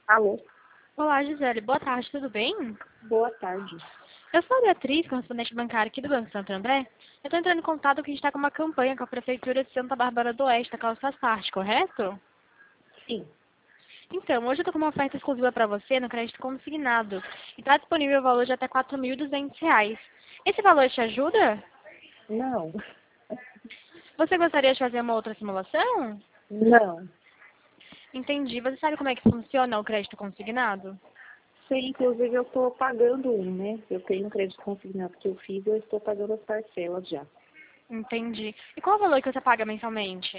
Alô, Olá, Gisele. Boa tarde, tudo bem? boa tarde. Eu sou a Beatriz, correspondente bancária aqui do Banco Santo André. Eu estou entrando em contato porque a gente está com uma campanha com a Prefeitura de Santa Bárbara do Oeste, da qual você faz parte, correto? Sim, Então, hoje eu estou com uma oferta exclusiva para você no crédito consignado. E está disponível o valor de até R$ 4.200. Esse valor te ajuda? não, Você gostaria de fazer uma outra simulação? não. Entendi. Você sabe como é que funciona o crédito consignado? Sim, inclusive eu estou pagando né? Eu tenho um crédito consignado que eu fiz, eu estou pagando as parcelas já. Entendi. E qual o valor que você paga mensalmente?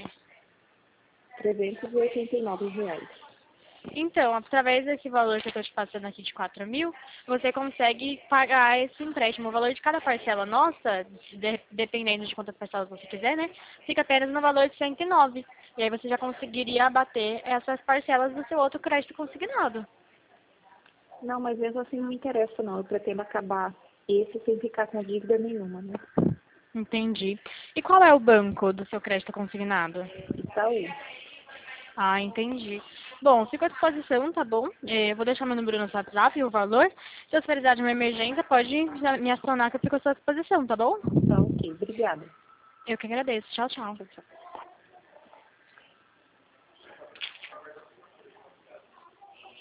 R$ 389. Então, através desse valor que eu estou te passando aqui de 4.000, você consegue pagar esse empréstimo. O valor de cada parcela nossa, dependendo de quantas parcelas você quiser, né, fica apenas no valor de 109. E aí você já conseguiria abater essas parcelas do seu outro crédito consignado. Não, mas mesmo assim não me interessa não. Eu pretendo acabar esse sem ficar com dívida nenhuma, né? Entendi. E qual é o banco do seu crédito consignado? Itaú. Ah, entendi. Bom, fico à disposição, tá bom? Eu vou deixar meu número no seu WhatsApp e o valor. Se você precisar de uma emergência, pode me acionar que eu fico à sua disposição, tá bom? Tá ok, obrigada. Eu que agradeço. Tchau, tchau. Tchau, tchau.